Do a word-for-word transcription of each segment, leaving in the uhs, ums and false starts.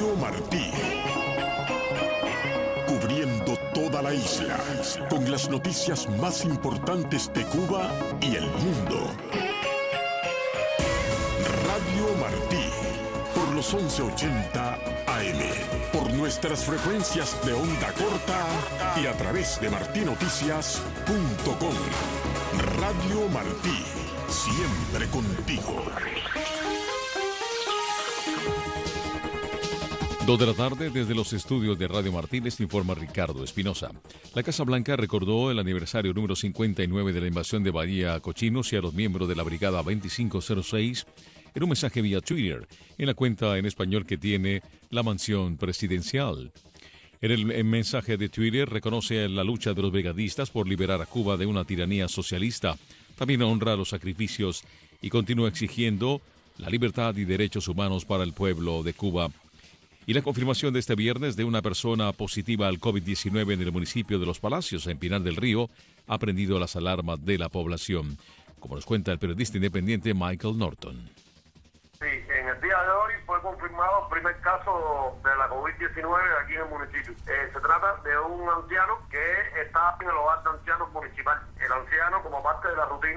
Radio Martí. Cubriendo toda la isla, con las noticias más importantes de Cuba y el mundo. Radio Martí, por los once ochenta A M, por nuestras frecuencias de onda corta y a través de martinoticias punto com. Radio Martí, siempre contigo. Dos de la tarde, desde los estudios de Radio Martí, les informa Ricardo Espinosa. La Casa Blanca recordó el aniversario número cincuenta y nueve de la invasión de Bahía Cochinos y a los miembros de la Brigada veinticinco cero seis en un mensaje vía Twitter, en la cuenta en español que tiene la mansión presidencial. En el en mensaje de Twitter reconoce la lucha de los brigadistas por liberar a Cuba de una tiranía socialista. También honra los sacrificios y continúa exigiendo la libertad y derechos humanos para el pueblo de Cuba. Y la confirmación de este viernes de una persona positiva al COVID diecinueve en el municipio de Los Palacios, en Pinar del Río, ha prendido las alarmas de la población, como nos cuenta el periodista independiente Michael Norton. Sí, en el día de hoy fue confirmado el primer caso de la COVID diecinueve aquí en el municipio. Eh, se trata de un anciano que está en el hogar de ancianos municipal. El anciano, como parte de la rutina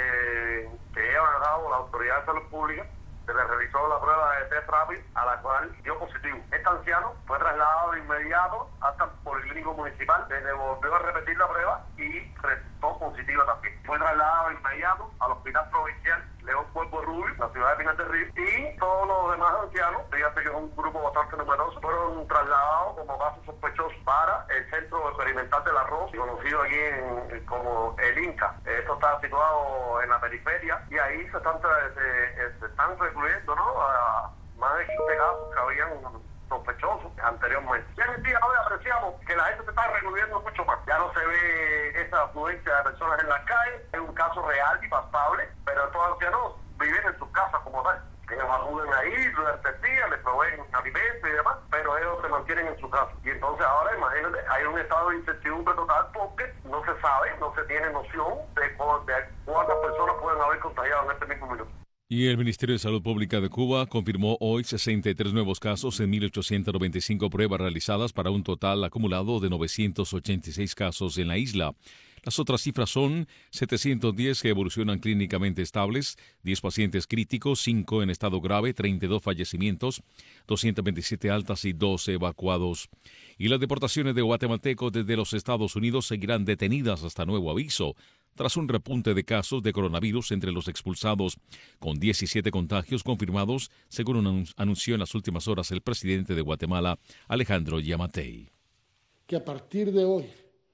de, que llevan a cabo las autoridades de salud pública, se le realizó la prueba de test rápido, a la cual dio positivo. Este anciano fue trasladado de inmediato hasta el policlínico municipal, donde volvió a repetir la prueba y resultó positiva también. Fue trasladado de inmediato al hospital provincial León Cuervo Rubio, la ciudad de Pinar del Río, y todos los demás ancianos, fíjate que es un grupo bastante numeroso, fueron trasladados como casos sospechosos para el Centro Experimental del Arroz, conocido aquí en, como el Inca. Esto está situado en la periferia y ahí se están, se, se están recluyendo, ¿no?, a más de quince casos que habían sospechosos anteriormente. Ya en el día de hoy apreciamos que la gente se está recluyendo mucho más. Ya no se ve esa afluencia de personas en las calles, es un caso real y palpable, pero estos ancianos viven en sus casas como tal. Ellos acuden ahí durante el día, les proveen alimentos y demás, pero ellos se mantienen en su casa. Y entonces ahora, imagínate, hay un estado de incertidumbre total porque no se sabe, no se tiene noción de, de cuántas personas pueden haber contagiado en este mismo minuto. Y el Ministerio de Salud Pública de Cuba confirmó hoy sesenta y tres nuevos casos en mil ochocientas noventa y cinco pruebas realizadas para un total acumulado de novecientos ochenta y seis casos en la isla. Las otras cifras son setecientos diez que evolucionan clínicamente estables, diez pacientes críticos, cinco en estado grave, treinta y dos fallecimientos, doscientas veintisiete altas y doce evacuados. Y las deportaciones de guatemaltecos desde los Estados Unidos seguirán detenidas hasta nuevo aviso, tras un repunte de casos de coronavirus entre los expulsados, con diecisiete contagios confirmados, según anunció en las últimas horas el presidente de Guatemala, Alejandro Yamatei. Que a partir de hoy,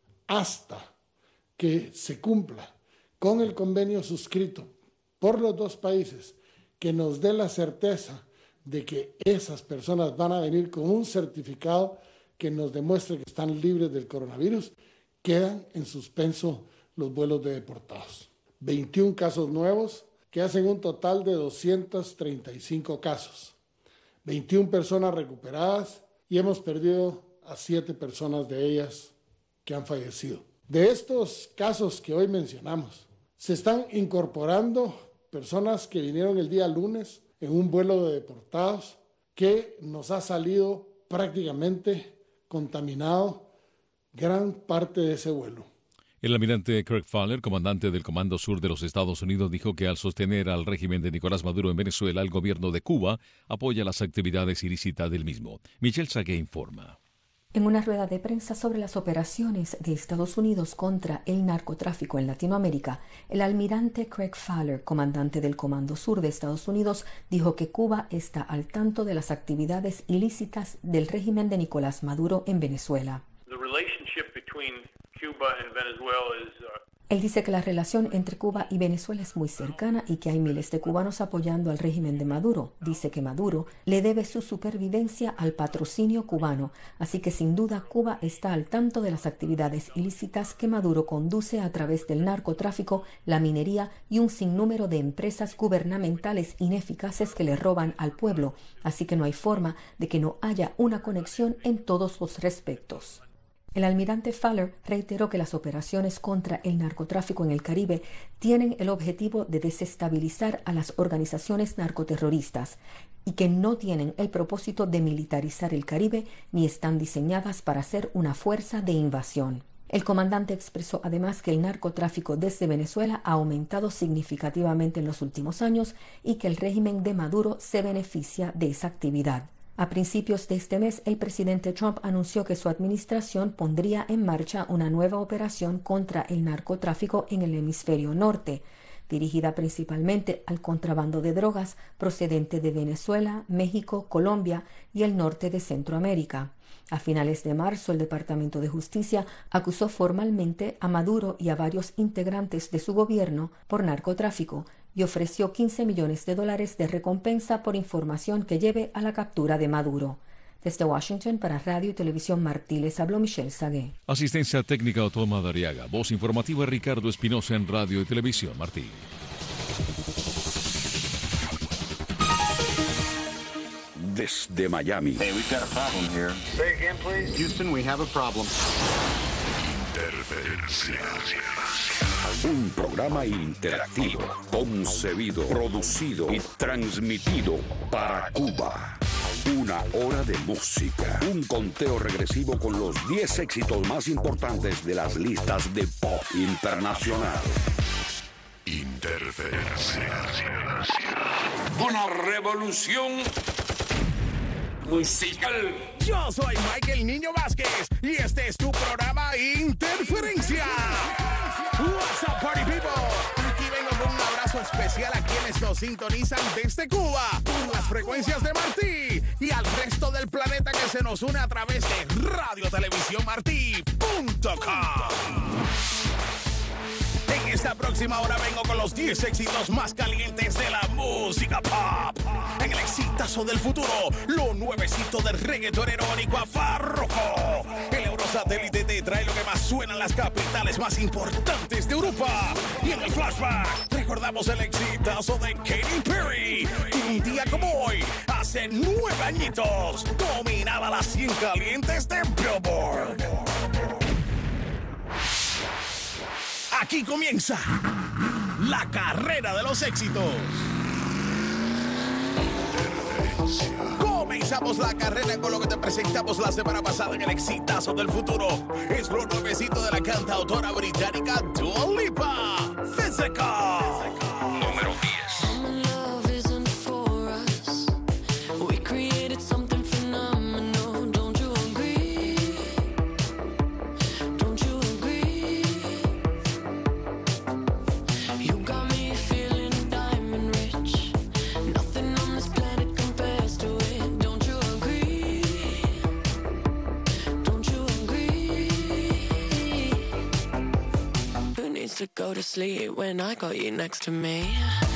hasta que se cumpla con el convenio suscrito por los dos países, que nos dé la certeza de que esas personas van a venir con un certificado que nos demuestre que están libres del coronavirus, quedan en suspenso los vuelos de deportados. veintiún casos nuevos que hacen un total de doscientos treinta y cinco casos. veintiuna personas recuperadas y hemos perdido a siete personas de ellas que han fallecido. De estos casos que hoy mencionamos, se están incorporando personas que vinieron el día lunes en un vuelo de deportados que nos ha salido prácticamente contaminado gran parte de ese vuelo. El almirante Craig Fowler, comandante del Comando Sur de los Estados Unidos, dijo que al sostener al régimen de Nicolás Maduro en Venezuela, el gobierno de Cuba apoya las actividades ilícitas del mismo. Michelle Sagué informa. En una rueda de prensa sobre las operaciones de Estados Unidos contra el narcotráfico en Latinoamérica, el almirante Craig Fowler, comandante del Comando Sur de Estados Unidos, dijo que Cuba está al tanto de las actividades ilícitas del régimen de Nicolás Maduro en Venezuela. The relationship between Cuba and Venezuela is, uh... Él dice que la relación entre Cuba y Venezuela es muy cercana y que hay miles de cubanos apoyando al régimen de Maduro. Dice que Maduro le debe su supervivencia al patrocinio cubano, así que sin duda Cuba está al tanto de las actividades ilícitas que Maduro conduce a través del narcotráfico, la minería y un sinnúmero de empresas gubernamentales ineficaces que le roban al pueblo, así que no hay forma de que no haya una conexión en todos los respectos. El almirante Fowler reiteró que las operaciones contra el narcotráfico en el Caribe tienen el objetivo de desestabilizar a las organizaciones narcoterroristas y que no tienen el propósito de militarizar el Caribe ni están diseñadas para ser una fuerza de invasión. El comandante expresó además que el narcotráfico desde Venezuela ha aumentado significativamente en los últimos años y que el régimen de Maduro se beneficia de esa actividad. A principios de este mes, el presidente Trump anunció que su administración pondría en marcha una nueva operación contra el narcotráfico en el hemisferio norte, dirigida principalmente al contrabando de drogas procedente de Venezuela, México, Colombia y el norte de Centroamérica. A finales de marzo, el Departamento de Justicia acusó formalmente a Maduro y a varios integrantes de su gobierno por narcotráfico y ofreció quince millones de dólares de recompensa por información que lleve a la captura de Maduro. Desde Washington, para Radio y Televisión Martí, les habló Michelle Sagué. Asistencia técnica Otoma Dariaga. Voz informativa Ricardo Espinosa en Radio y Televisión Martí. Desde Miami. Hey, we've got a problem here. Say again, please. Houston, we have a problem. Interferencia. Un programa interactivo, concebido, producido y transmitido para Cuba. Una hora de música. Un conteo regresivo con los diez éxitos más importantes de las listas de pop internacional. Interferencia. Una revolución musical. Yo soy Michael Niño Vázquez y este es tu programa Interferencia. What's up, party people? Aquí vengo con un abrazo especial a quienes nos sintonizan desde Cuba, con las frecuencias de Martí y al resto del planeta que se nos une a través de radio televisión martí punto com. En esta próxima hora vengo con los diez éxitos más calientes de la música pop. En el exitazo del futuro, lo nuevecito del reggaetonero Boricua Farruko. El Eurosatélite te trae lo que más suena en las capitales más importantes de Europa. Y en el flashback, recordamos el exitazo de Katy Perry, que un día como hoy, hace nueve añitos, dominaba las cien calientes de Billboard. Aquí comienza la carrera de los éxitos. Comenzamos la carrera con lo que te presentamos la semana pasada en el exitazo del futuro. Es lo nuevecito de la cantautora británica Dua Lipa, Physical. Número diez. To go to sleep when I got you next to me.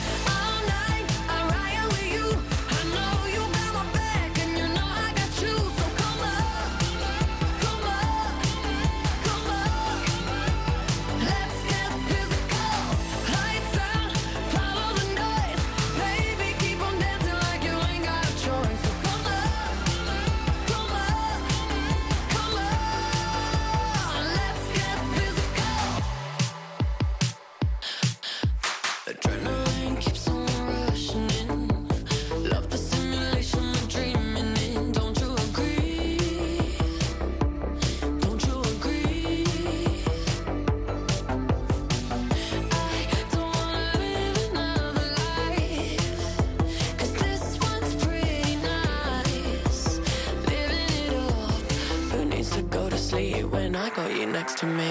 Next to me.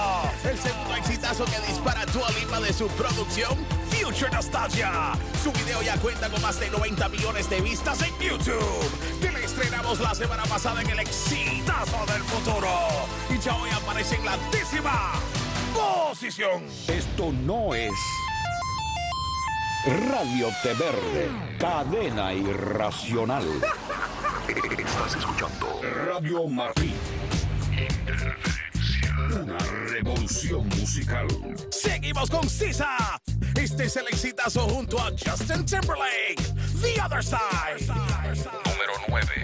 El segundo exitazo que dispara Dua Lipa de su producción, Future Nostalgia. Su video ya cuenta con más de noventa millones de vistas en YouTube. Te la estrenamos la semana pasada en el exitazo del futuro. Y ya hoy aparece en la décima posición. Esto no es Radio Té Verde, cadena irracional. Estás escuchando Radio Martín. Una revolución musical. Seguimos con Sisa. Este es el exitazo junto a Justin Timberlake. The Other Side. Número nueve.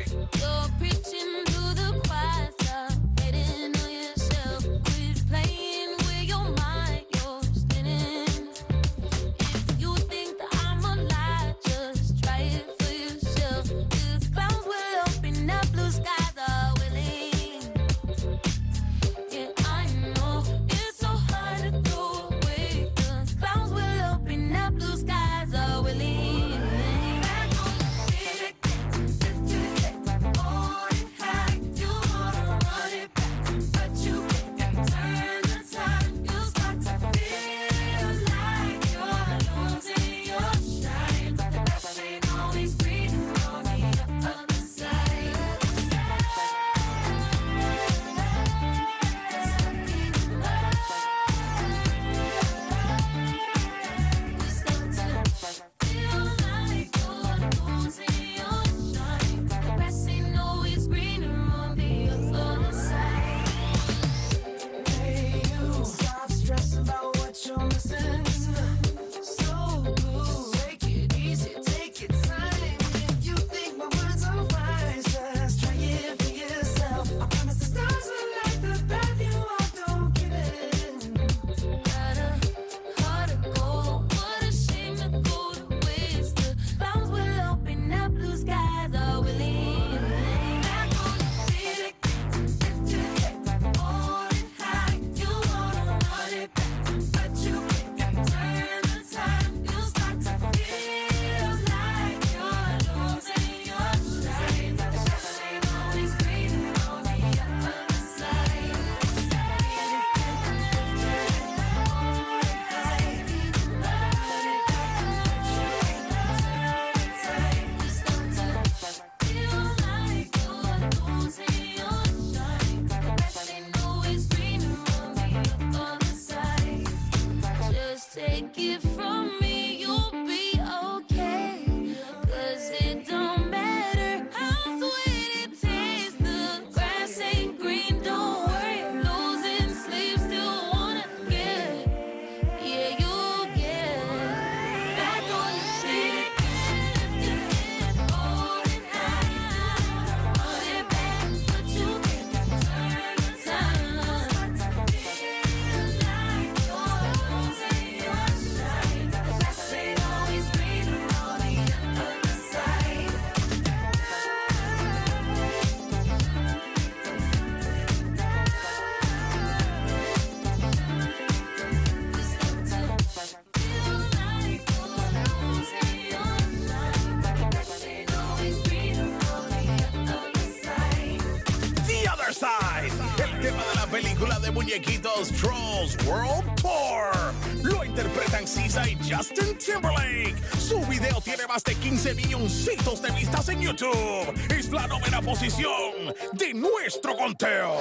Película de muñequitos Trolls World Tour. Lo interpretan Sisa y Justin Timberlake. Su video tiene más de quince milloncitos de vistas en YouTube. Es la novena posición de nuestro conteo.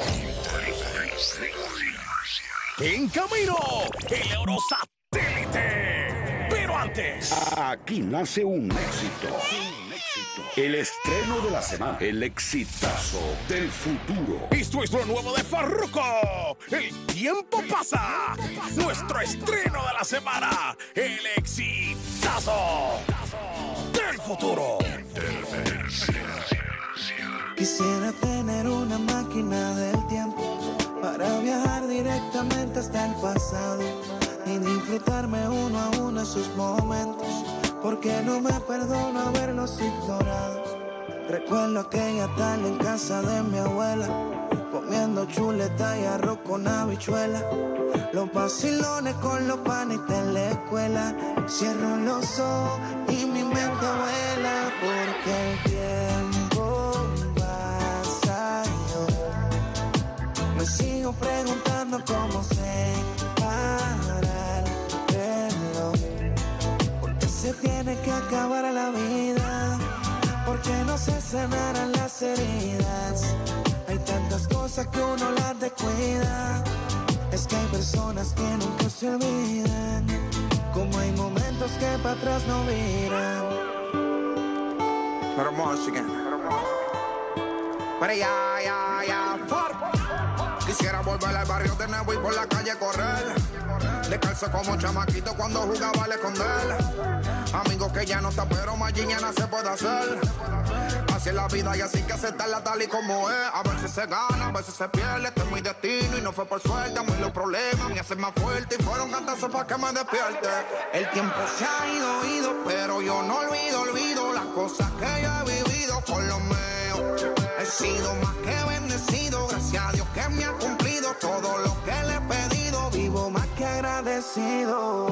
En camino, el Eurosatélite. Pero antes, aquí nace un éxito. Un éxito. El estreno de la semana. El exitazo del futuro. Esto es lo nuevo de Farruko. El tiempo pasa. Nuestro estreno de la semana. El exitazo del futuro. Quisiera tener una máquina del tiempo para viajar directamente hasta el pasado y disfrutarme uno a uno esos momentos, porque no me perdono haberlos ignorado. Recuerdo aquella tarde en casa de mi abuela, comiendo chuleta y arroz con habichuela, los vacilones con los panes de la escuela. Cierro los ojos y mi mente vuela, porque el tiempo pasa y yo me sigo sigo preguntando cómo se para el reloj. ¿Por qué se tiene que acabar la vida? ¿Por qué no se sanarán las heridas? Hay tantas cosas que uno las descuida. Es que hay personas que nunca se olvidan, como hay momentos que para atrás no miran. Pero Michigan, pero ya, ya, ya, fuck. Quisiera volver al barrio de nuevo y por la calle correr, descalzo como chamaquito cuando jugaba al esconder. Amigos que ya no están, pero mañana se puede hacer. Así es la vida y así que aceptarla tal y como es. A veces se gana, a veces se pierde. Este es mi destino y no fue por suerte. A mí los problemas me hacen más fuerte y fueron cantazos para que me despierte. El tiempo se ha ido, ido, pero yo no olvido, olvido las cosas que yo he vivido con los míos. He sido más que bendecido, gracias a Dios que me ha cumplido todo lo que le he pedido. Vivo más que agradecido.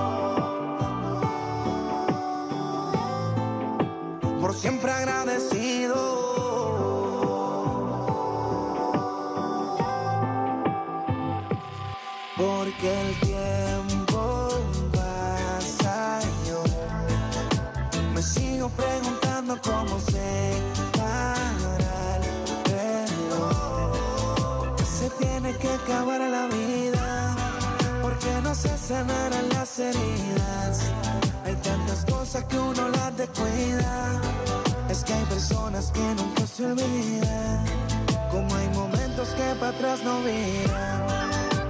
Por siempre agradecido. Porque el tiempo pasa y yo me sigo preguntando cómo se para el reloj. ¿Por qué se tiene que acabar la vida? ¿Por qué no se sanarán las heridas? Hay tantas cosas que uno las descuida. Es que hay personas que nunca se olvidan, como hay momentos que para atrás no miran.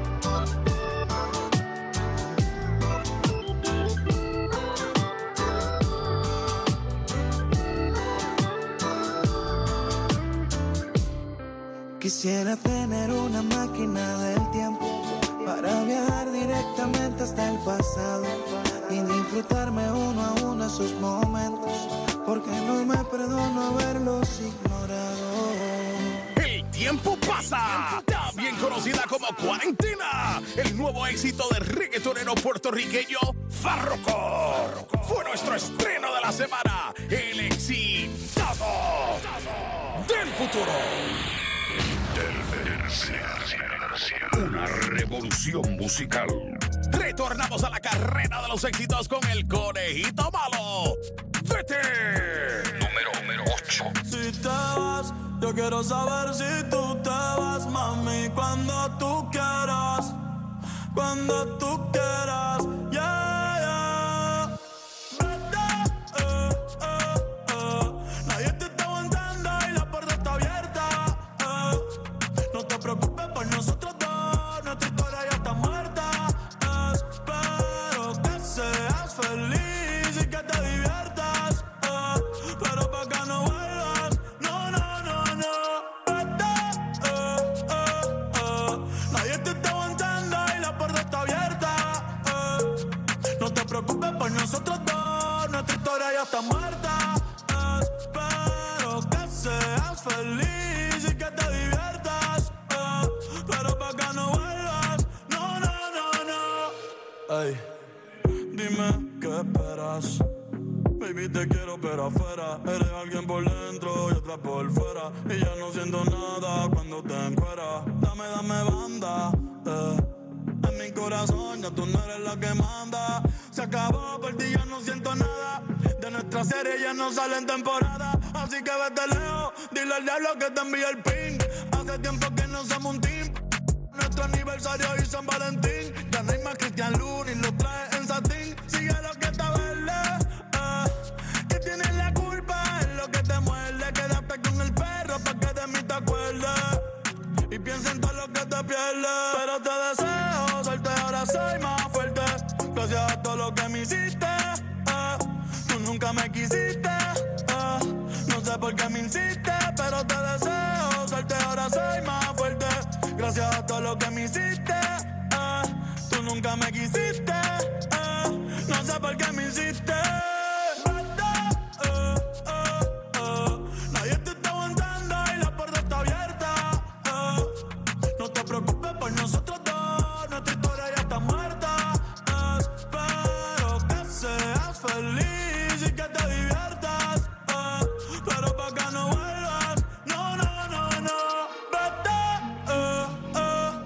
Quisiera tener una máquina del tiempo para viajar directamente hasta el pasado y disfrutarme uno a uno esos momentos, porque no me perdono haberlos ignorado. El tiempo pasa, también conocida como Cuarentena, el nuevo éxito del reggaetonero puertorriqueño Farruko. Fue nuestro estreno de la semana, el exitazo del futuro. Una revolución musical. Retornamos a la carrera de los éxitos con el Conejito Malo. ¡Vete! Número, número ocho. Si te vas, yo quiero saber si tú te vas, mami, cuando tú quieras, cuando tú quieras, yeah, yeah. Vete, eh, eh, eh. Nadie te está aguantando y la puerta está abierta, eh. No te preocupes por nosotros dos, nuestra historia ya está muerta. Espero que seas feliz y que te diviertas, eh. Pero pa' que no vuelvas, no, no, no, no. Vete, eh, eh, eh. Nadie te está aguantando y la puerta está abierta, eh. No te preocupes por nosotros dos, nuestra historia ya está muerta. Espero que seas feliz y que te diviertas, pero pa' que no vuelvas, no, no, no, no. Ey, dime qué esperas. Baby, te quiero pero afuera. Eres alguien por dentro y otra por fuera. Y ya no siento nada cuando te encueras. Dame, dame banda, eh. En mi corazón ya tú no eres la que manda. Se acabó, por ti ya no siento nada. De nuestra serie ya no sale en temporada. Así que vete lejos, dile al diablo que te envíe el pin. Hace tiempo que no somos un team. Nuestro aniversario y San Valentín. Ya no hay más Cristian Luna y lo trae en satín. Sigue lo que está verde, eh. Que tienes la culpa en lo que te muerde. Quédate con el perro pa' que de mí te acuerdes. Y piensa en todo lo que te pierdes. Pero te deseo suerte, ahora soy más fuerte. Gracias a todo lo que me hiciste, eh. Tú nunca me quisiste, eh. No sé por qué me insiste, pero te deseo suerte, ahora soy más fuerte. Gracias a todo lo que me hiciste, eh. Tú nunca me quisiste, eh. No sé por qué me insiste. Nadie te está aguantando y la puerta está abierta, eh. No te preocupes por nosotros dos, nuestra historia ya está muerta. Espero que seas feliz y que te diviertas, eh. Pero pa' que no vuelvas, no, no, no, no. Vete, eh, eh,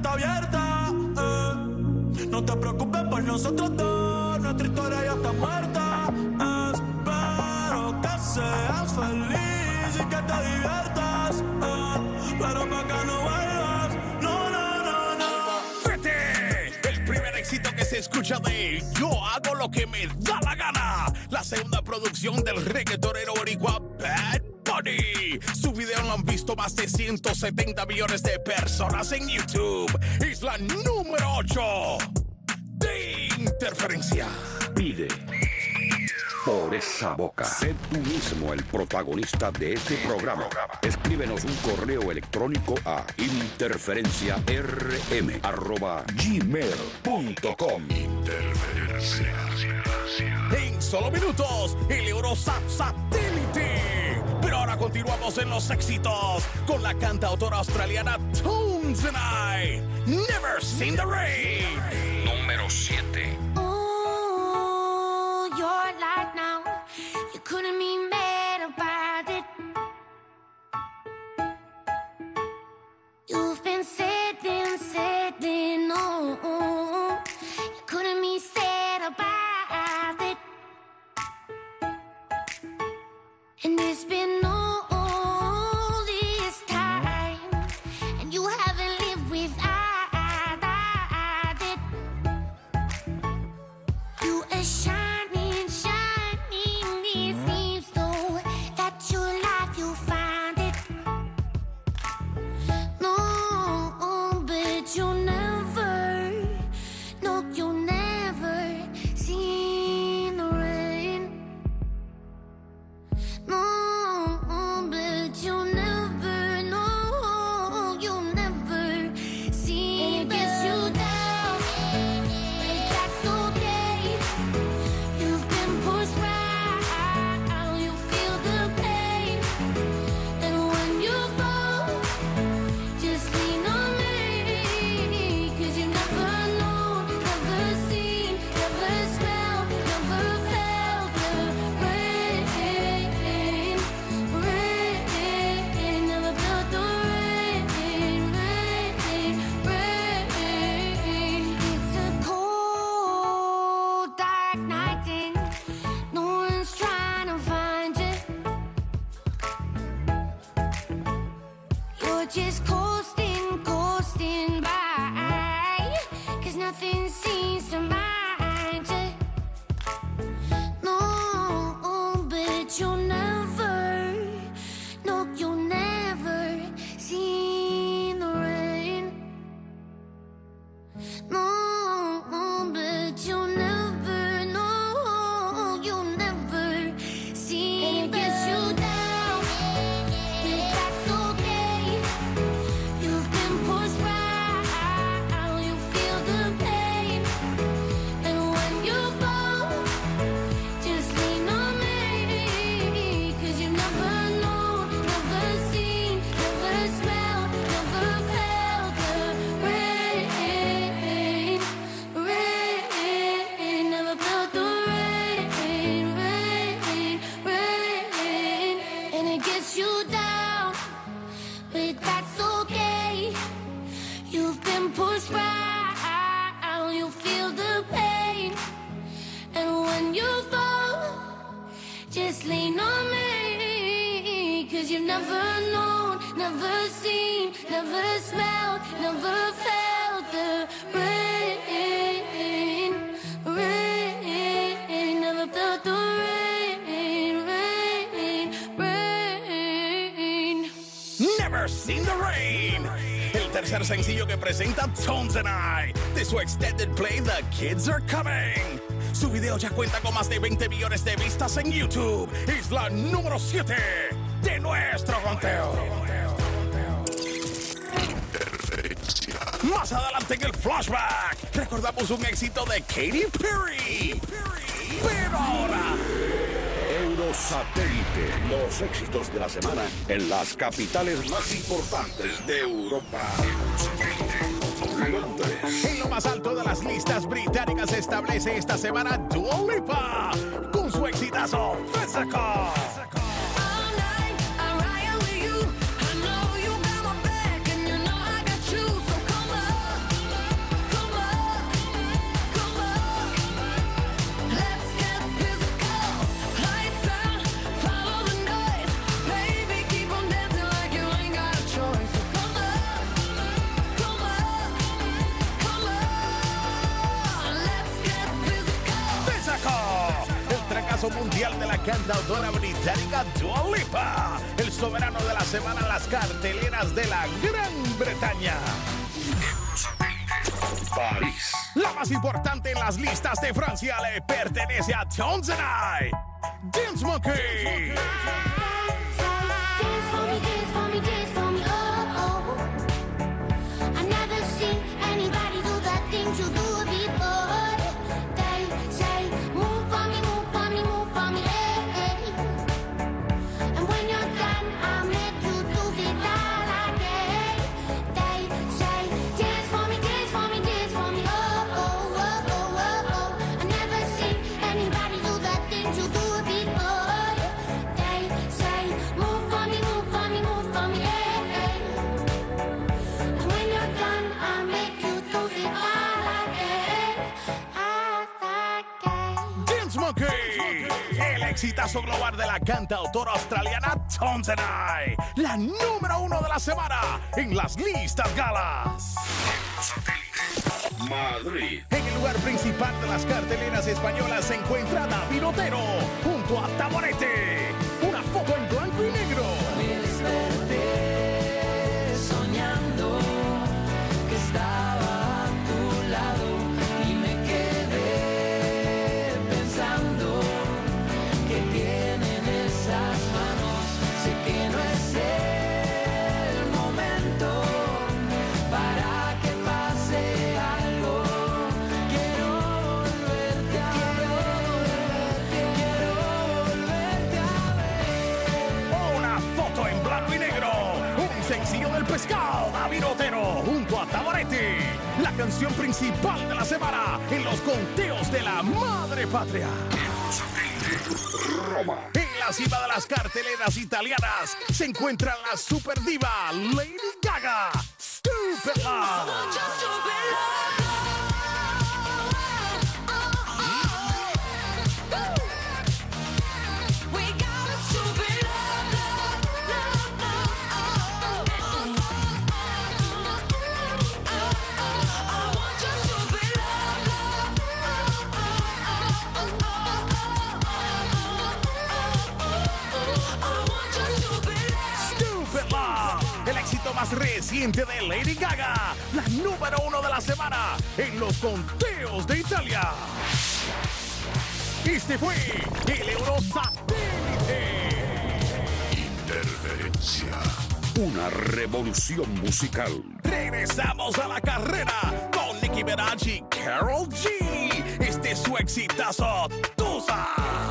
está abierta. Eh. No te preocupes por nosotros dos, nuestra historia ya está muerta. Espero que seas feliz y que te diviertas. Eh. Pero pa' que no vuelvas, no, no, no, no. ¡Vete! El primer éxito que se escucha de Yo hago lo que me da la gana. La segunda producción del reggaetonero boricua Bad Bunny. Su video lo han visto más de ciento setenta millones de personas en YouTube. Es la número ocho de Interferencia. Pide por esa boca. Sé tú mismo el protagonista de este programa. Escríbenos un correo electrónico a interferencia r m arroba gmail punto com. Interferencia. En solo minutos, el Eurosat Satélite. Pero ahora continuamos en los éxitos con la cantautora australiana Tones and I. Never Seen the Rain. Número siete. Oh, your life now. You couldn't be mad about it. You've been sitting, sitting, oh. You couldn't be sad about it. And it's been all this time, and you haven't lived without it. You are shining, shining. It seems though that your life you find it. No, but you'll never, no, you'll never see the rain. No, but you'll never know, you'll never see. And it gets you down, but that's okay. You've been pushed right, you feel the pain. And when you fall, just lean on me. Cause you never know, never seen, never smelled, never felt the rain. Rain, never felt the rain, rain, rain. It's a cold, dark night and no one's trying to find you. You're just coasting, coasting by. Cause nothing seems to mind you. No, but you'll never, no, you'll never see the rain. No, but you'll never, no, you'll never see. And it gets you down, but that's okay. You've been pushed right, you feel the pain. And when you fall, just lean on me. Cause you never know, never seen, never smelled, never felt the rain. Rain, never felt the rain, rain, rain. And it gets you down, but that's okay. You've been pushed right, you feel the pain. And when you fall, just lean on me. Cause you've never known, never seen, never smelled, never felt the rain. Rain, never felt the rain, rain, rain. Never Seen the Rain. El tercer sencillo que presenta Tones and I de su extended play The Kids Are Coming. Su video ya cuenta con más de veinte millones de vistas en YouTube. Es la número siete de nuestro conteo. Más adelante en el flashback recordamos un éxito de Katy Perry. Pero ahora, Eurosatélite, los éxitos de la semana en las capitales más importantes de Europa. Londres. En lo más alto de las listas británicas se establece esta semana Dua Lipa con su exitazo Physical. exitazo mundial de la cantautora británica Dua Lipa, el soberano de la semana en las carteleras de la Gran Bretaña. París. La más importante en las listas de Francia le pertenece a Tones and I, Dance Monkey. Dance for me, dance for me, dance for me, oh, oh. I've never seen anybody do the things you do before. They say, move for me, move for me, move for me, hey, hey. And when you're done, I'll make you do it all again. They say, dance for me, dance for me, dance for me, oh, oh, oh, oh, oh, oh. I've never seen anybody do the things you do before. They say, move for me, move for me, move for me, hey, hey. And when you're done, I'll make you do it all again, all again. Dance Monkey, el exitazo global de la cantautora australiana Tones and I, la número uno de la semana en las listas galas. Madrid. En el lugar principal de las carteleras españolas se encuentra David Otero junto a Taborete. Una foto en blanco y negro. Me desperté soñando que estaba a tu lado y me quedé pensando que tienen esas manos. Sé que no es el momento para que pase algo. Quiero volverte a ver, quiero volverte a ver. Una foto en blanco y negro. Un sencillo del pescado, David Otero junto a Taborete. La canción principal de la semana en los conteos de la madre patria. Roma. En la cima de las carteleras italianas se encuentra la superdiva Lady Gaga. Stupid Love. Stupid Love, el éxito más reciente de Lady Gaga, la número uno de la semana en los conteos de Italia. Este fue el Eurosatélite. Interferencia. Una revolución musical. Regresamos a la carrera con Nicki Minaj y Karol G. Este es su exitazo, Tusa.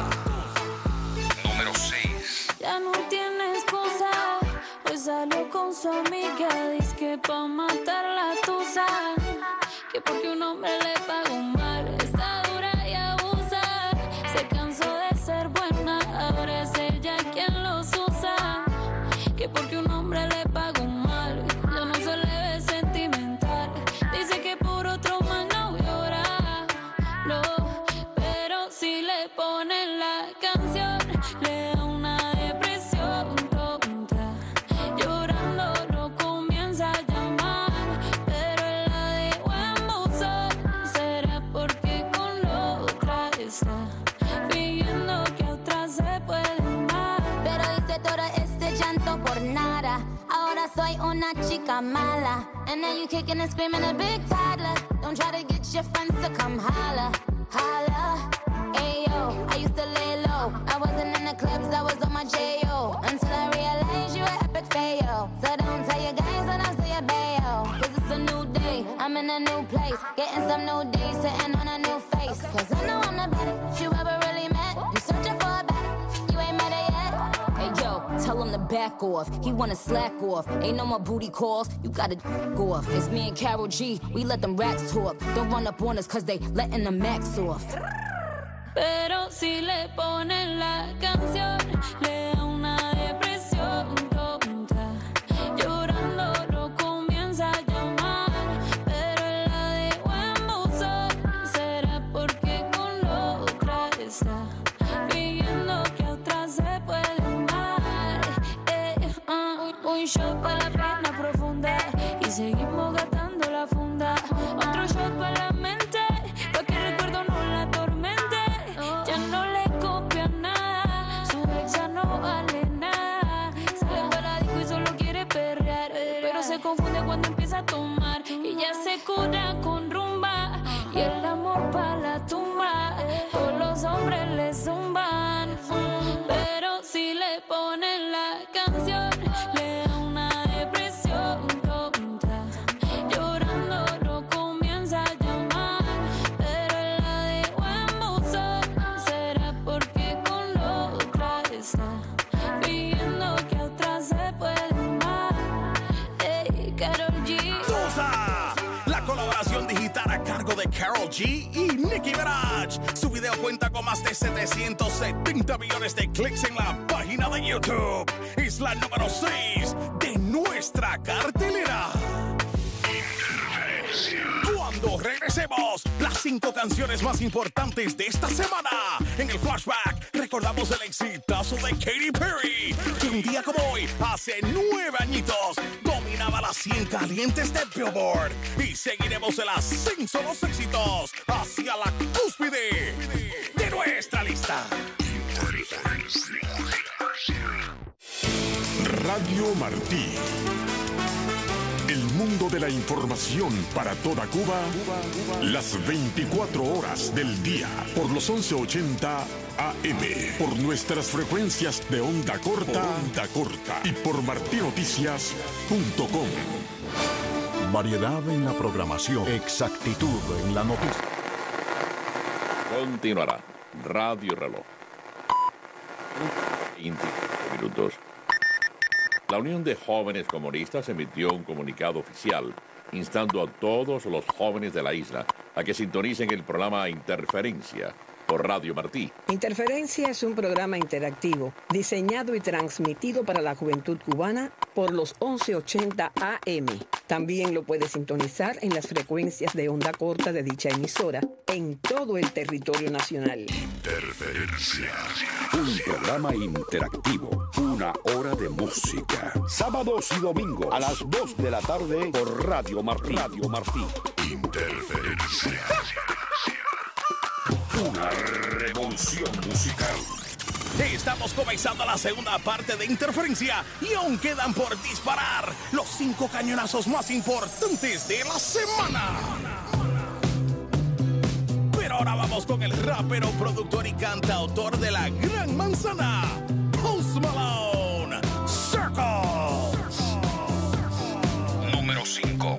Número seis. Ya no tiene excusa, hoy salió con su amiga, dice que pa' matar la tusa, que porque un hombre le pagó mal, está dura y abusa, se cansó de ser buena, ahora es ella quien los usa, que porque un hombre le pagó mal, ya no se le ve sentimental, dice que por otro mal no llora, no, pero si le ponen la canción, le da una depresión tonta, llorando no comienza a llamar, pero él la dejó en buzón, será porque con la otra está, fingiendo que a otra se puede amar. Pero hice todo este llanto por nada. Ahora soy una chica mala. And now you kicking and screaming a big toddler. Don't try to get your friends to come holla, holla. Ayo, I used to lay low. I wasn't in the clubs, I was on my J O. Until I realized you were epic fail. So don't tell your guys when I say a bail. Cause it's a new day, I'm in a new place. Getting some new days, sitting on a new face. Cause I know I'm the baddest you ever really met. You searching for a baddest, you ain't met it yet. Hey yo, tell him to back off. He wanna slack off. Ain't no more booty calls. You gotta go off. It's me and Karol G. We let them racks talk. Don't run up on us cause they letting the max off. Pero si le ponen la canción, le da una depresión tonta, llorando no comienza a llamar, pero él la dejó en buzón, será porque con la otra está, fingiendo que a otra se puede amar. Eh, uh, un shot para la pena profunda y seguimos gastando la funda, otro shot para la mente, pa' que el recuerdo no la atormente. Ya no le copio a tomar. Ella se cura con rumba y el amor pa' la tumba. Todos los hombres le zumban, pero si le ponen la canción, le da una depresión tonta. Llorando lo comienza a llamar, pero él la dejó en buzón. Será porque con la otra está viendo que a otra se puede amar. Ey, Karol G. Tusa, la colaboración digital a cargo de Karol G y Nicki Minaj. Su video cuenta con más de setecientos setenta millones de clics en la página de YouTube. Es la número seis de nuestra cartelera. Cuando regresemos, las cinco canciones más importantes de esta semana. En el flashback, recordamos el exitazo de Katy Perry, que un día como hoy, hace nueve añitos, dominaba las cien calientes de Billboard. Y seguiremos el ascenso de los éxitos hacia la cúspide de nuestra lista. Radio Martí. El mundo de la información para toda Cuba, las veinticuatro horas del día, por los once ochenta A M, por nuestras frecuencias de onda corta, onda corta y por martí noticias punto com. Variedad en la programación, exactitud en la noticia. Continuará Radio Reloj. veinticinco minutos. La Unión de Jóvenes Comunistas emitió un comunicado oficial instando a todos los jóvenes de la isla a que sintonicen el programa Interferencia por Radio Martí. Interferencia es un programa interactivo diseñado y transmitido para la juventud cubana por los once ochenta A M. También lo puede sintonizar en las frecuencias de onda corta de dicha emisora en todo el territorio nacional. Interferencia. Un programa interactivo. Una hora de música. Sábados y domingos a las dos de la tarde por Radio Martí. Radio Martí. Interferencia. Una revolución musical. Estamos comenzando la segunda parte de Interferencia y aún quedan por disparar los cinco cañonazos más importantes de la semana. Pero ahora vamos con el rapero, productor y cantautor de la Gran Manzana, Post Malone, Circles. Número cinco.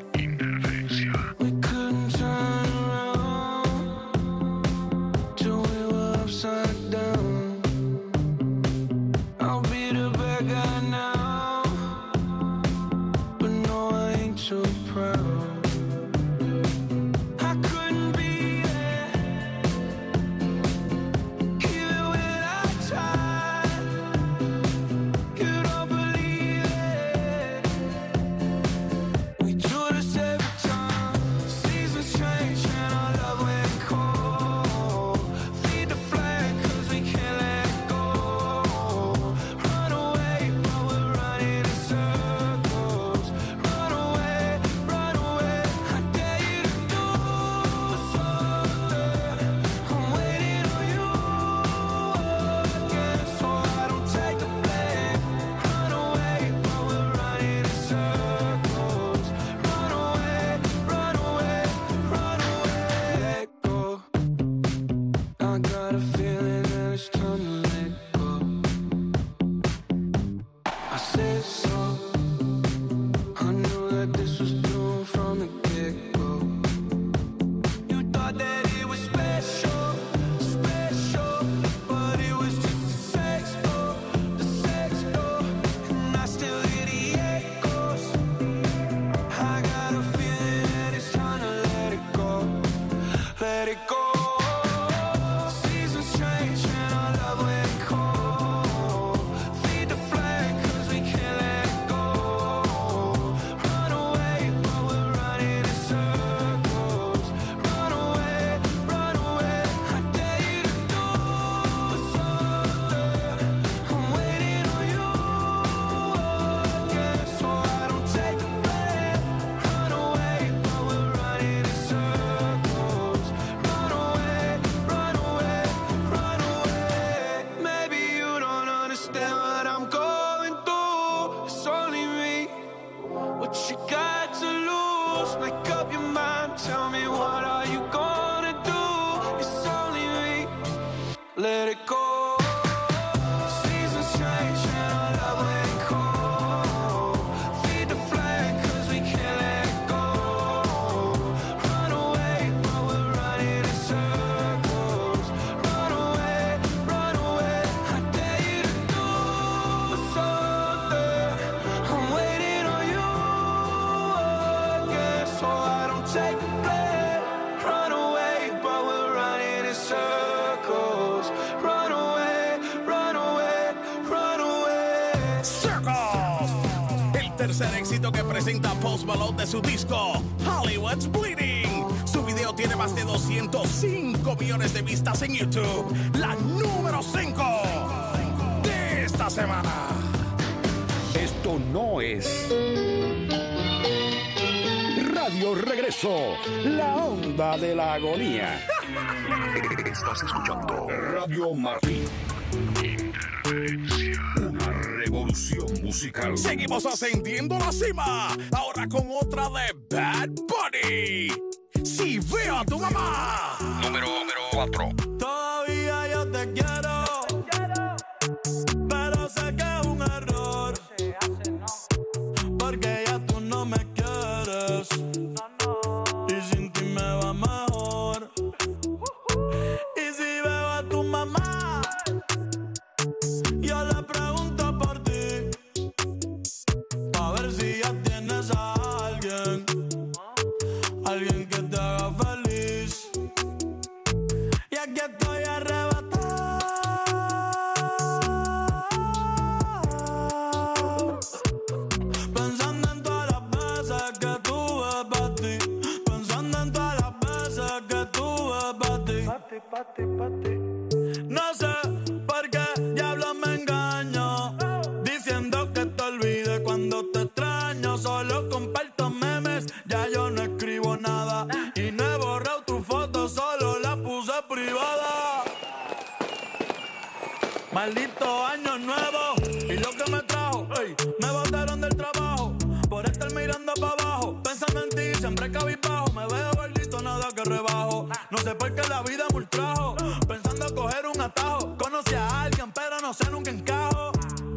Just make up your mind, tell me what are you gonna do? It's only me, let it go. Seasons change and our love ain't cold. Feed the flame cause we can't let go. Run away but we're running in circles. Run away, run away, I dare you to do something. I'm waiting on you again, so I don't take the blame. Run away but we're running in circles. Run away, run away, run away. Circles, el tercer éxito que presenta Post Malone de su disco Hollywood's Bleeding. Su video tiene más de doscientos cinco millones de vistas en YouTube. La número cinco de esta semana. Esto no es Radio Regreso, la onda de la agonía. Estás escuchando Radio Martín. Una revolución musical. Seguimos ascendiendo la cima. Ahora con otra de Bad Bunny. Si veo a tu mamá. Número cuatro. Todavía yo te quiero, pero sé que es un error, porque ya tú no me quieres y sin ti me va mejor. Y si veo a tu mamá, yo le pregunto por ti, a ver si ya tienes a alguien, alguien que te haga feliz. Y aquí estoy arrebatado, pensando en todas las veces que tuve para ti, pensando en todas las veces que tuve para ti. No sé por qué diablo me engaño, diciendo que te olvide cuando te extraño. Solo comparto memes, ya yo no escribo nada, y no he borrado tu foto, solo la puse privada. Maldito año nuevo y lo que me trajo, ey, me botaron del trabajo por estar mirando para abajo, pensando en ti, siempre cabizbajo. Me veo gordito, nada que rebajo. No sé por qué la vida me ultrajo, pensando coger un atajo. Conocí a alguien, pero no sé, nunca encajo.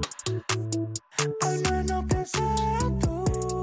Al menos que sea tú.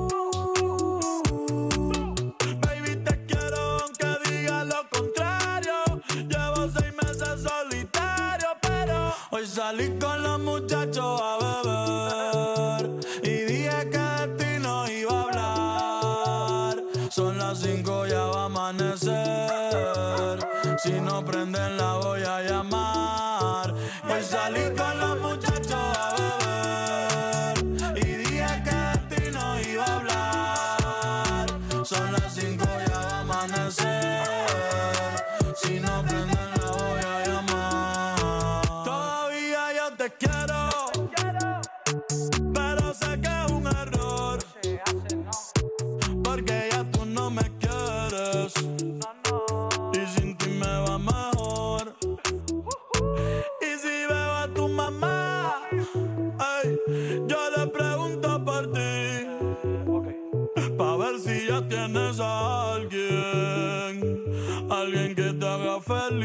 Baby, te quiero aunque diga lo contrario. Llevo seis meses solitario, pero hoy salí con los muchachos a beber y dije que de ti no iba a hablar. Son las cinco, ya va a amanecer. Si no prenden la voy a llamar. Hoy salí con los muchachos a beber y dije que de ti no iba a hablar. Son las cinco, ya va a amanecer. Si no prenden la voy a llamar. Todavía yo te quiero, pero sé que es un error, porque ya tú no me quieres y sin ti me va mejor. Y si veo a tu mamá, ey, yo le pregunto por ti, pa' ver si ya tienes a alguien, alguien que te haga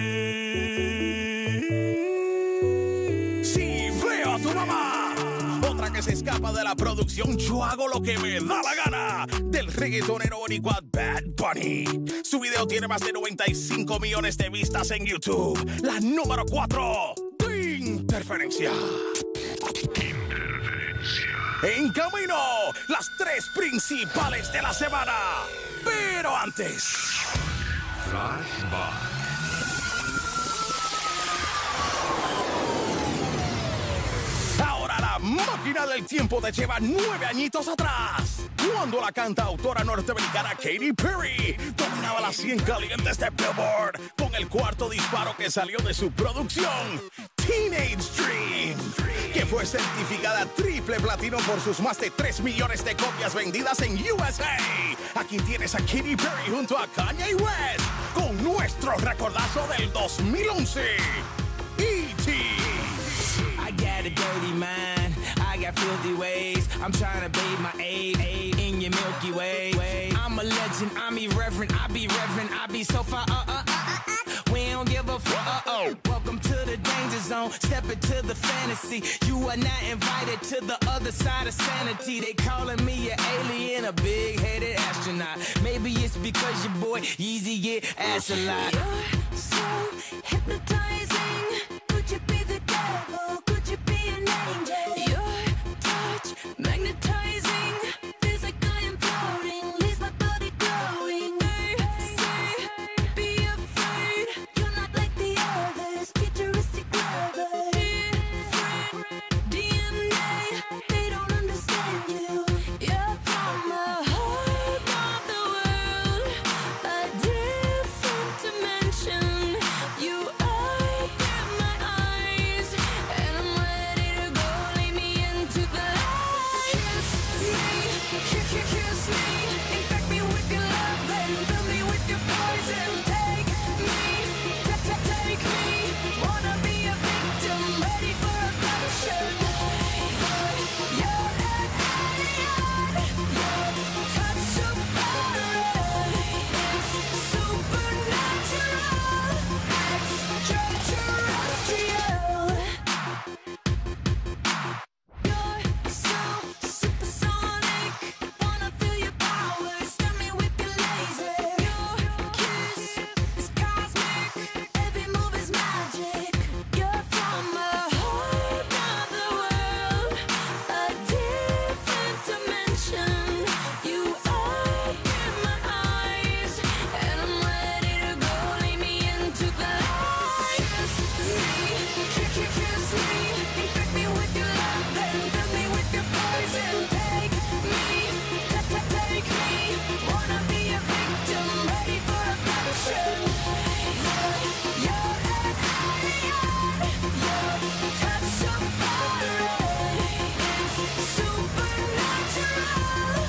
feliz. Si veo a tu mamá. Otra que se escapa de la producción Yo hago lo que me da la gana, del reggaetonero boricua Bad Bunny. Su video tiene más de noventa y cinco millones de vistas en YouTube. La número cuatro de Interferencia. En camino, las tres principales de la semana. Pero antes, Flashback. ahora la máquina del tiempo te lleva nueve añitos atrás, cuando la cantautora norteamericana Katy Perry dominaba las cien calientes de Billboard con el cuarto disparo que salió de su producción, Teenage Dream, que fue certificada triple platino por sus más de tres millones de copias vendidas en U S A. Aquí tienes a Katy Perry junto a Kanye West con nuestro recordazo del dos mil once, E T I got a dirty mind, I got filthy ways. I'm trying to bathe my aid in your Milky Way. I'm a legend, I'm irreverent, I be reverent, I be so far, uh, uh, uh, uh. We don't give a fuck, uh, oh. Welcome to the danger zone, step into the fantasy. You are not invited to the other side of sanity. They calling me an alien, a big-headed astronaut. Maybe it's because your boy Yeezy get ass a lot. You're so hypnotizing. Could you be the devil? Could you be an angel? Your touch magnetizing. Feels like I am floating. Leaves my body glowing. They say, be afraid. You're not like the others. Futuristic lovers. Different D N A. They don't understand you. You're from the heart of the world. A different dimension. You open my eyes, and I'm ready to go. Lead me into the light. Kiss me, kiss, kiss me. Infect me with your love and fill me with your poison. Take me, ta- ta- take me. Wanna be a victim, ready for a passion. You're an alien. Your touch so foreign. It's supernatural. Extraterrestrial. You're so supersonic. Wanna feel your power. Stun me with your laser. Your kiss is cosmic. Every move is magic. You're from the heart of the world. A different dimension. You open my eyes, and I'm ready to go. Lead me into the light. Kiss me, kiss, kiss me. Infect me with your love and fill me with your poison. Take me, ta- ta- take me. Wanna be a victim, ready for a passion. You're an alien. Your touch so foreign. It's supernatural.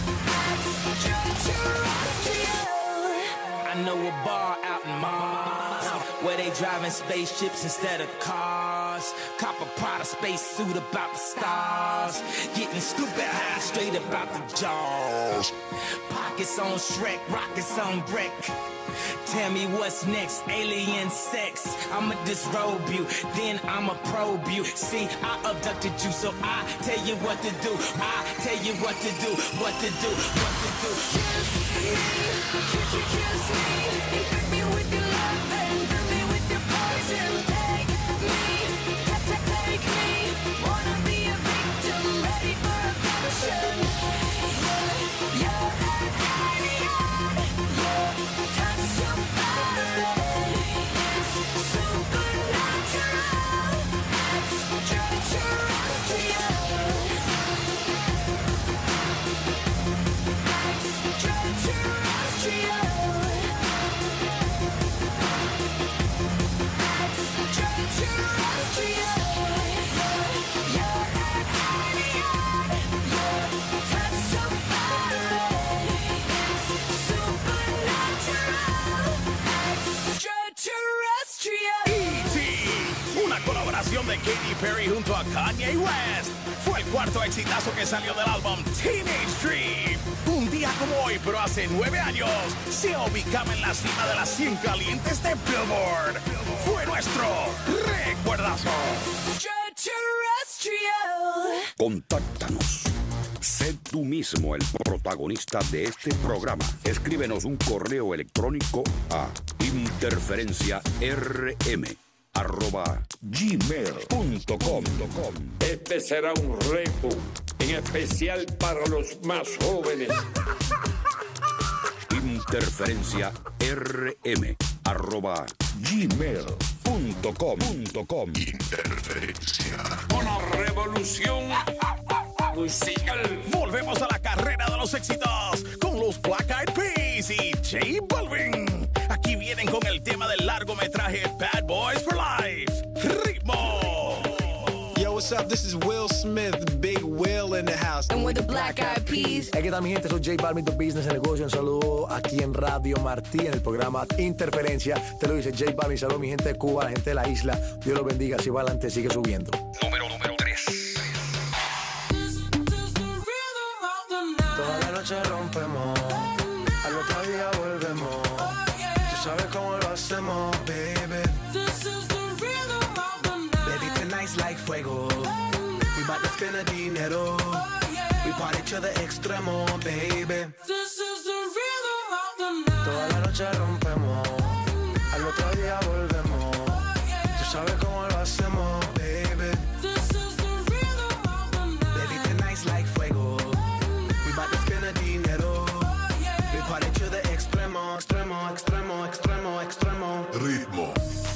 Extraterrestrial. I know a bar out in Mars where they driving spaceships instead of cars. Cop a Prada space suit about the stars. Getting stupid high straight about the jaws. Pockets on Shrek, rockets on Breck. Tell me what's next, alien sex. I'ma disrobe you, then I'ma probe you. See, I abducted you, so I tell you what to do. I tell you what to do, what to do, what to do. Kiss me, kiss, kiss me. Infect me with your love and fill me with your poison. Take me, ta- ta- take me. Wanna be a victim, ready for a passion. You're an alien. Your touch so foreign. It's supernatural. Extraterrestrial. E T, una colaboración de Katy Perry junto a Kanye West. Fue el cuarto exitazo que salió del álbum Teenage Dream. Un día como hoy, pero hace nueve años, se ubicaba en la cima de las cien calientes de Billboard. Fue nuestro recuerdazo. Contáctanos. Sé tú mismo el protagonista de este programa. Escríbenos un correo electrónico a interferenciarm arroba gmail punto com. Este será un reto en especial para los más jóvenes. Interferencia rm arroba gmail punto com. Interferencia. Una revolución musical. Volvemos a la carrera de los éxitos con los Black Eyed Peas y J Balvin. Aquí vienen con el tema del largometraje Bad Boys for Life. ¡Ritmo! Yo, what's up? This is Will Smith, Big Will in the house. And we're the Black Eyed Peas. ¿Qué tal, mi gente? Soy J Balvin, tu business en negocio. Un saludo aquí en Radio Martí, en el programa Interferencia. Te lo dice J Balvin. Saludo a mi gente de Cuba, la gente de la isla. Dios los bendiga. Si va adelante, sigue subiendo. Número, número tres. noche rompemos, al otro día volvemos. Tú sabes cómo lo hacemos, baby. This is the rhythm of the night. Baby, tonight's like fuego. We bout to spend a dinero. We party to the extremo, baby. This is the rhythm of the night. Toda la noche rompemos, al otro día volvemos. Tú sabes cómo lo hacemos, baby. This is the rhythm of the night. Baby, tonight's like fuego. We bout to spend a dinero. We party to the extremo, extremo, extremo, extremo, extremo. Ritmo.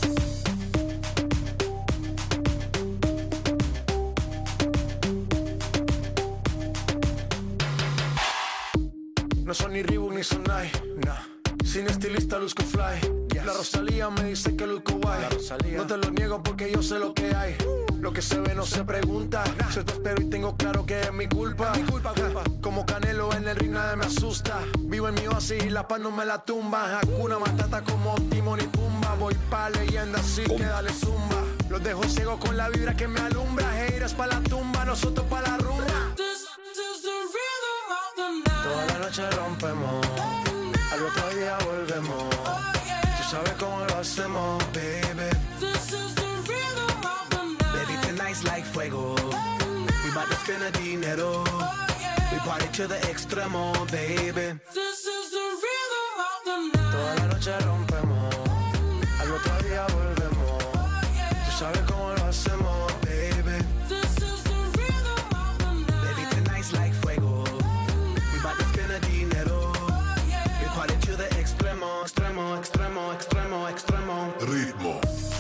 No son ni Reebok ni Sonai, nah. Sin estilista luzco fly. Yes. La Rosalía me dice que luzco guay. No te lo niego porque yo sé lo que hay. Lo que se ve no se pregunta. Nah. Se te espero y tengo claro que es mi culpa. Es mi culpa, culpa. Como Canelo en el ring nadie me asusta. Vivo en mi oasis y la paz no me la tumba. Hakuna Matata como Timón y Pumba. Voy pa' leyenda así que dale zumba. Los dejo ciego con la vibra que me alumbra. Haters pa' la tumba, nosotros pa' la rumba. This is the rhythm of the night. Toda la noche rompemos, al otro día volvemos. Tú sabes cómo lo hacemos, baby. This is the rhythm of the night. Baby, tonight's like fuego. We bout to spend a dinero. We party to the extremo, baby. This is the rhythm of the night. Toda la noche rompemos, al otro día volvemos. Tú sabes cómo lo hacemos, baby. This is the rhythm of the night. Baby, tonight's like fuego. We bout to spend a dinero. We party to the extremo, extremo, extremo, extremo, extremo. Ritmo.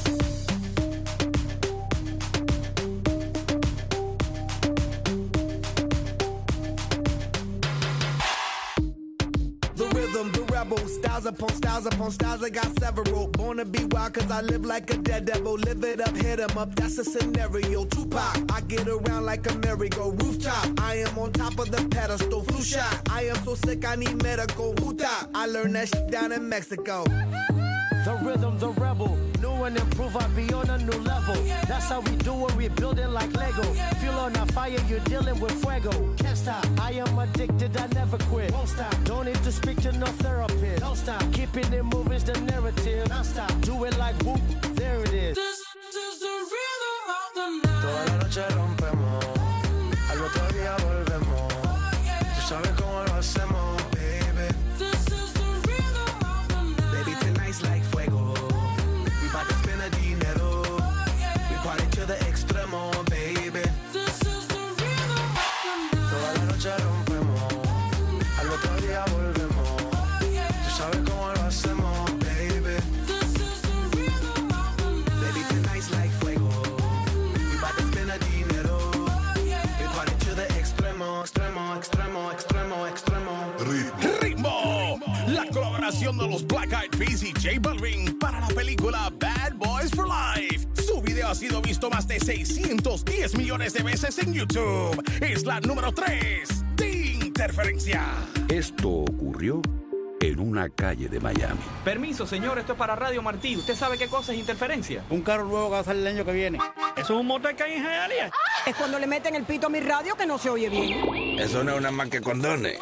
The rhythm, the rebel, styles upon styles upon styles, I got several. Born to be wild cause I live like a dead devil. Live it up, hit 'em up, that's a scenario. Tupac, I get around like a merry-go. Rooftop, I am on top of the pedestal. Flu shot, I am so sick I need medical. Huta, I learned that shit down in Mexico. The rhythm, the rebel, new and improve, I be on a new level. That's how we do it, we building like Lego. Feel on a fire, you're dealing with fuego. Can't stop, I am addicted, I never quit. Won't stop, don't need to speak to no therapist. Don't stop, keeping it moving's the narrative. Don't stop, do it like whoop, there it is. This is the rhythm of the night. Toda la noche rompemos, al otro día volvemos. Tú sabes cómo lo hacemos, baby. This is the rhythm of the night. Baby, tonight's like fuego. We bout to spend a dinero. We party to the extremo, baby. This is the rhythm of the night. Toda la noche rompemos, al otro día volvemos. Tú sabes cómo lo hacemos, baby. This is the rhythm of the night. Baby, tonight's like fuego. We bout to spend a dinero. We party to the extremo, extremo, extremo, extremo, extremo. Ritmo. ¡Ritmo! La colaboración de los Black Eyed Peas y J Balvin para la película Bad Boys for Life. Su video ha sido visto más de seiscientos diez millones de veces en YouTube. Es la número tres de Interferencia. Esto ocurrió en una calle de Miami. Permiso, señor, esto es para Radio Martí. ¿Usted sabe qué cosa es interferencia? Un carro nuevo que va a salir el año que viene. ¿Eso es un motor que hay en Hialeah? Es cuando le meten el pito a mi radio que no se oye bien. Eso no es una más que condones.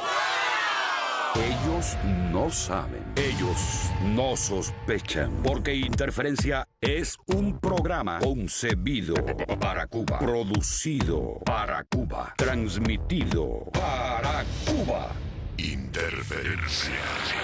Ellos no saben, ellos no sospechan, porque Interferencia es un programa concebido para Cuba, producido para Cuba, transmitido para Cuba. Interferencia.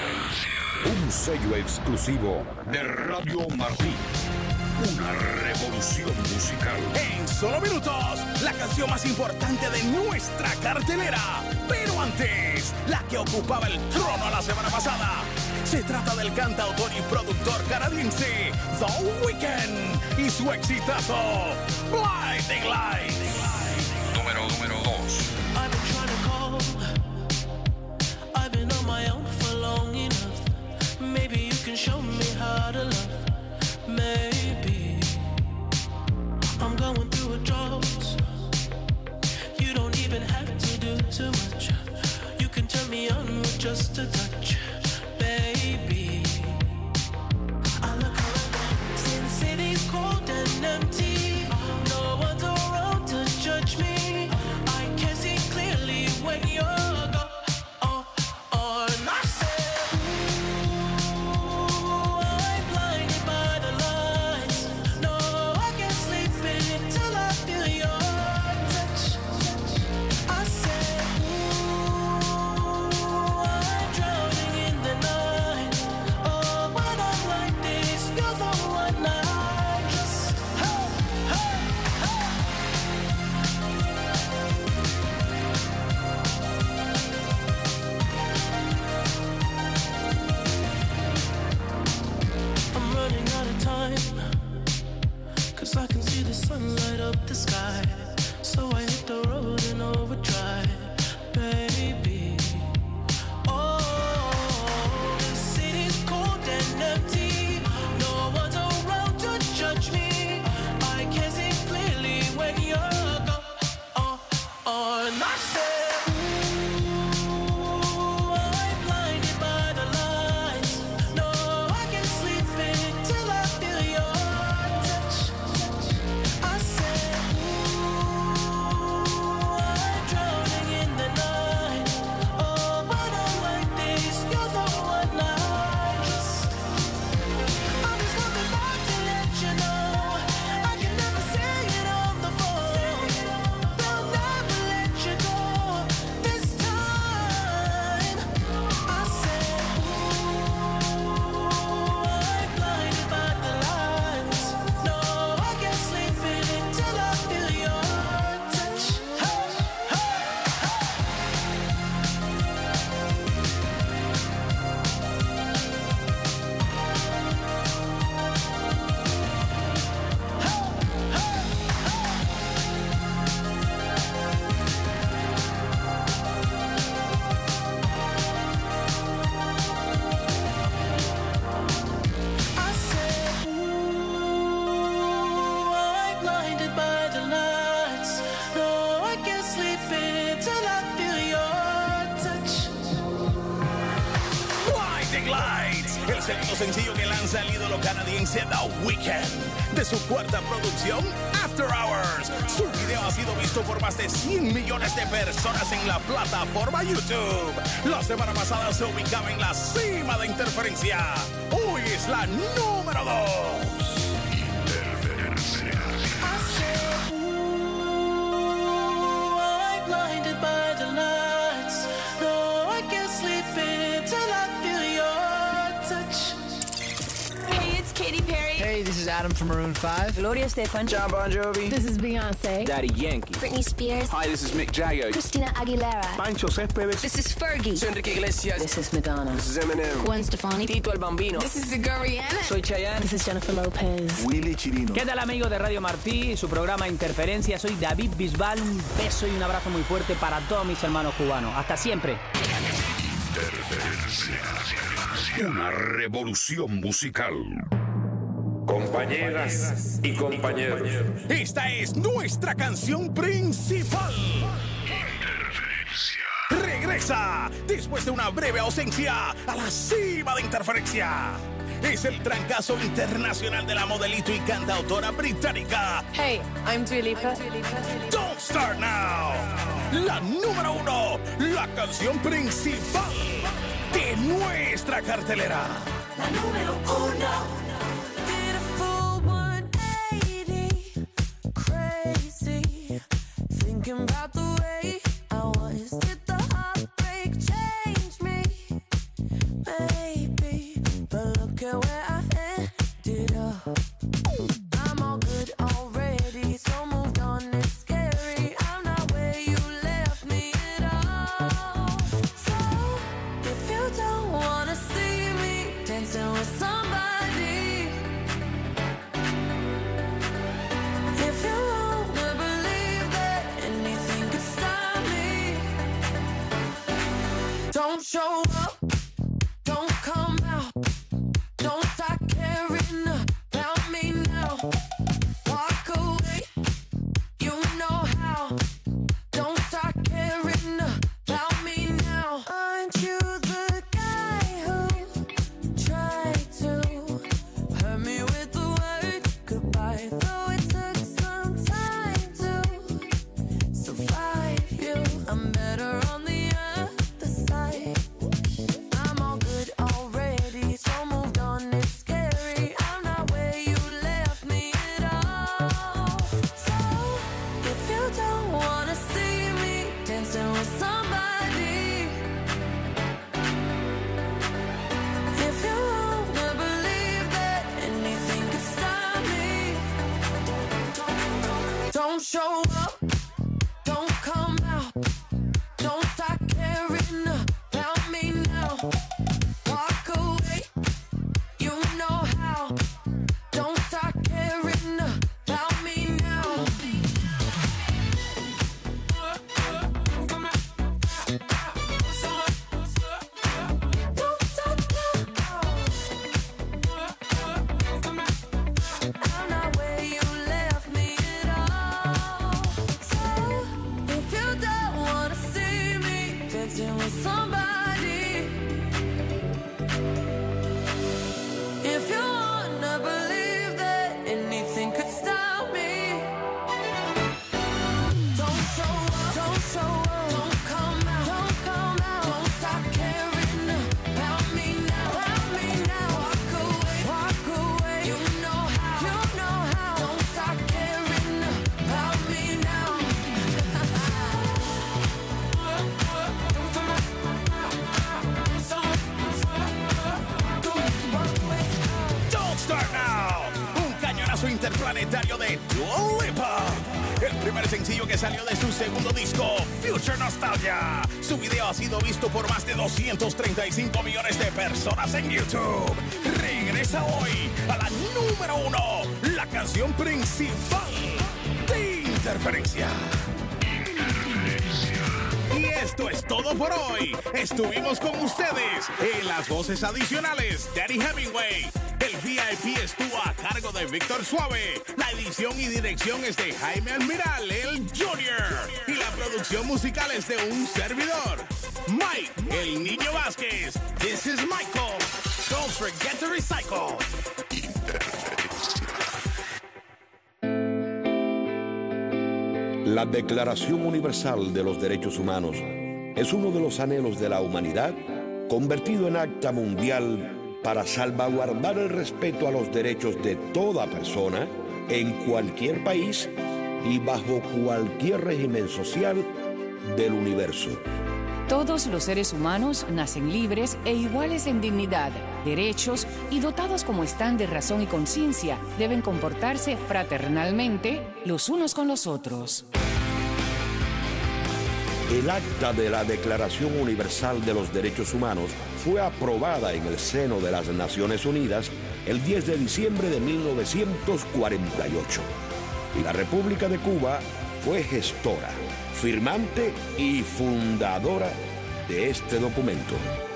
Un sello exclusivo de Radio Martí. Una revolución musical. En solo minutos, la canción más importante de nuestra cartelera. Pero antes, la que ocupaba el trono la semana pasada. Se trata del cantautor y productor canadiense The Weeknd y su exitazo Blinding Lights. Número número dos. I've been trying to call. I've been on my own for long enough. Maybe you can show me how to love. Maybe I'm going through a drought. You don't even have to do too much. You can turn me on with just a touch, baby. I look around, since city's cold and empty. No one's around to judge me. I can see clearly when you're gone. Lights, el segundo sencillo que lanza el ídolo canadiense The Weeknd de su cuarta producción After Hours. Su video ha sido visto por más de cien millones de personas en la plataforma YouTube. La semana pasada se ubicaba en la cima de Interferencia. Hoy es la número dos. Interferencia. Blinded by the lights, no, I can't sleep until I feel your touch. Hey, it's Katy Perry. Hey, this is Adam from Maroon five. Gloria Estefan. John Bon Jovi. This is Beyonce. Daddy Yankee. Britney Spears. Hi, this is Mick Jagger. Christina Aguilera. Pancho Céspedes. This is Fergie. Soy Enrique Iglesias. This is Madonna. This is Eminem. Gwen Stefani. Tito el Bambino. This is Sigurd Rihanna. Soy Chayanne. This is Jennifer Lopez. Willy Chirino. ¿Qué tal, amigos de Radio Martí y su programa Interferencia? Soy David Bisbal. Un beso y un abrazo muy fuerte para todos mis hermanos cubanos. Hasta siempre. Interferencia. Una revolución musical. Compañeras y compañeros, esta es nuestra canción principal. Interferencia. Regresa después de una breve ausencia a la cima de Interferencia. Es el trancazo internacional de la modelito y cantautora británica. Hey, I'm Dua Lipa. Don't Start Now. La número uno, la canción principal de nuestra cartelera. La número uno. Thinking about the way I was, did the heartbreak change me? Maybe, but look at where I ended up. I'm all good already, so moved on, it's scary. I'm not where you left me at all. So, if you don't wanna see me dancing with somebody, if you wanna believe that anything could stop me, don't show up, don't come out, don't start caring about me now. Walk away, you know how. Don't start caring about me now. Aren't you the guy who tried to hurt me with the word goodbye? Though it took some time to survive you, I'm better on the other side. I'm all good already, so moved on, it's scary. I'm not where you left me at all. So, if you don't wanna see me dancing with somebody, if you wanna believe that anything could stop me, don't show up, don't come out, don't start caring about me now. Walk away, you know how. Don't start caring about me now. Don't stop now. I'm not where you left me at all. So, if you don't wanna see me dancing with somebody, if you wanna believe that anything could stop me, don't show up, don't show up, don't come out, don't come out, don't stop caring about me now, about me now. Walk away, walk away, you know how, you know how. Don't stop caring about me now. Don't Start Now, un cañonazo interplanetario de Dua Lipa. El primer sencillo que salió de su segundo disco, Future Nostalgia. Su video ha sido visto por más de doscientos treinta y cinco millones de personas en YouTube. Regresa hoy a la número uno, la canción principal de Interferencia. Y esto es todo por hoy. Estuvimos con ustedes en las voces adicionales, Daddy Hemingway. El V I P estuvo a cargo de Víctor Suave. La edición y dirección es de Jaime Almiral, el Junior. Y la producción musical es de un servidor, Mike, el Niño Vázquez. This is Michael. forget to recycle. La Declaración Universal de los Derechos Humanos es uno de los anhelos de la humanidad convertido en acta mundial para salvaguardar el respeto a los derechos de toda persona en cualquier país y bajo cualquier régimen social del universo. Todos los seres humanos nacen libres e iguales en dignidad, derechos y dotados como están de razón y conciencia, deben comportarse fraternalmente los unos con los otros. El acta de la Declaración Universal de los Derechos Humanos fue aprobada en el seno de las Naciones Unidas el diez de diciembre de mil novecientos cuarenta y ocho. Y la República de Cuba fue gestora, firmante y fundadora de este documento.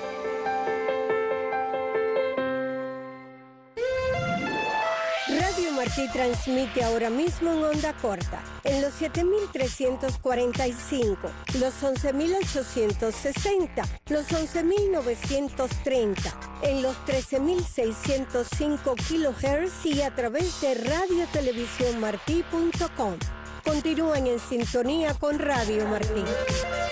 Radio Martí transmite ahora mismo en onda corta, en los siete mil trescientos cuarenta y cinco, los once mil ochocientos sesenta, los once mil novecientos treinta, en los trece mil seiscientos cinco kilohertz y a través de radio televisión martí punto com. Continúen en sintonía con Radio Martí.